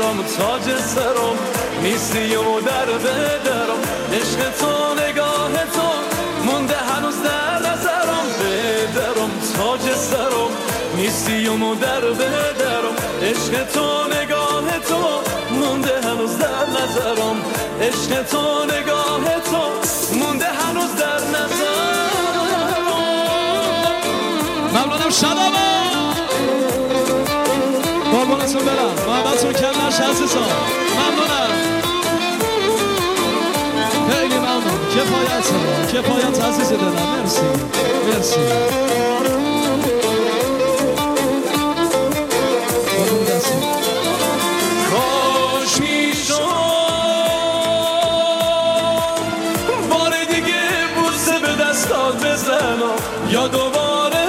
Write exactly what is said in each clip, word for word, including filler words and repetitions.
درم تاج سرم نیستی و در بدرم عشق تو نگاه تو مونده هنوز در نظرم بدرم تاج سرم نیستی و در بدرم عشق تو نگاه تو مونده هنوز در نظرم عشق تو نگاه تو مونده هنوز در نظرم. ممنونم شبابا قربانتون برم محبتون کم نشه عزیزان ممنونم خیلی ممنون کفایت کفایت عزیز دلم مرسی مرسی کاش میشد بار دیگه بوسه به دستات بزنم یا دوباره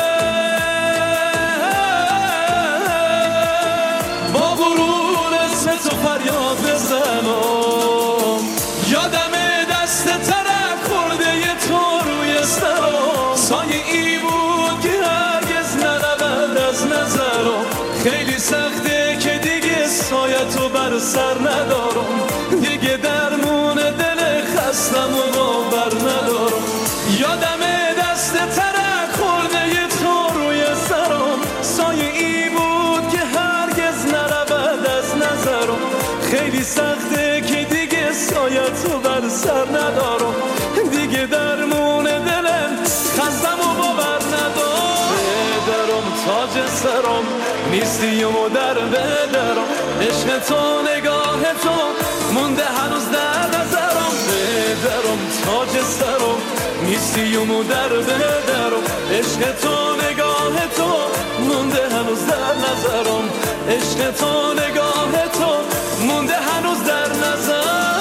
با غرور اسم تو فریاد بزنم یادم دست ترک خورده ی تو روی سرم سایه ای بود که هرگز نرود از نظرم خیلی سخته که دیگه سایه تو بر سر ندارم دیگه درمون دل خستم و باور ندارم یادم دست ترک خورده ی تو روی سرم سایه ای بود که هرگز نرود از نظرم خیلی سخته که دیگه سایه تو بر سر ندارم دیگه درمون دلم خستم و باور ندارم بدرم تاج سرم نیستی و در بدرم عشق تو نگاه تو مونده هنوز در نظرم بدرم تاج سرم نیستی و در بدرم عشق تو نگاه تو مونده هنوز در نظرم عشق تو نگاه تو مونده هنوز در نظرم.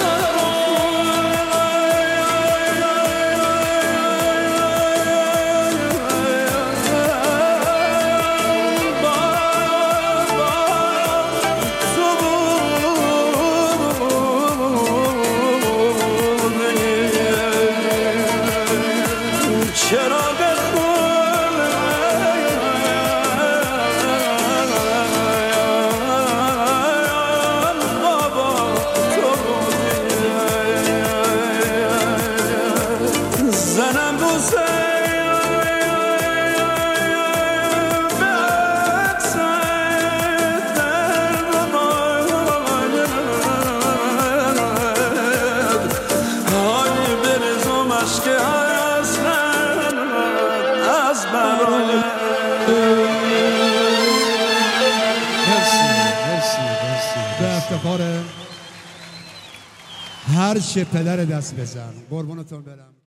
به افتخار هر چه پدر دست بزن قربونتون برم.